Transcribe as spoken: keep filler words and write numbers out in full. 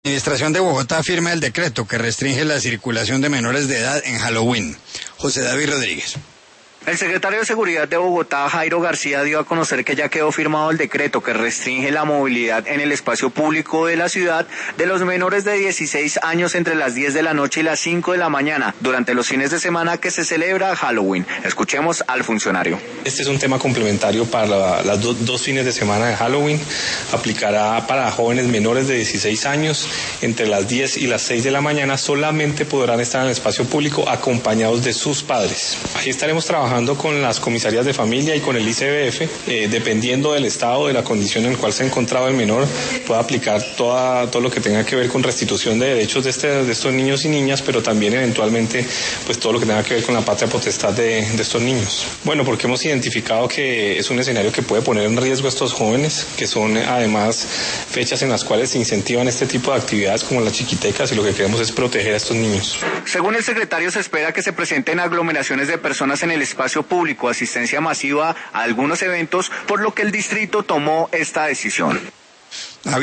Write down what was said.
La Administración de Bogotá firma el decreto que restringe la circulación de menores de edad en Halloween. José David Rodríguez. El secretario de Seguridad de Bogotá, Jairo García, dio a conocer que ya quedó firmado el decreto que restringe la movilidad en el espacio público de la ciudad de los menores de dieciséis años entre las diez de la noche y las cinco de la mañana durante los fines de semana que se celebra Halloween. Escuchemos al funcionario. Este es un tema complementario para la, las do, dos fines de semana de Halloween. Aplicará para jóvenes menores de dieciséis años entre las diez y las seis de la mañana. Solamente podrán estar en el espacio público acompañados de sus padres. Ahí estaremos trabajando con las comisarías de familia y con el I C B F, eh, dependiendo del estado, de la condición en la cual se ha encontrado el menor, puede aplicar toda, todo lo que tenga que ver con restitución de derechos de, este, de estos niños y niñas, pero también eventualmente pues todo lo que tenga que ver con la patria potestad de, de estos niños. Bueno, porque hemos identificado que es un escenario que puede poner en riesgo a estos jóvenes, que son además fechas en las cuales se incentivan este tipo de actividades como las chiquitecas, y lo que queremos es proteger a estos niños. Según el secretario, se espera que se presenten aglomeraciones de personas en el espacio público, asistencia masiva a algunos eventos, por lo que el distrito tomó esta decisión.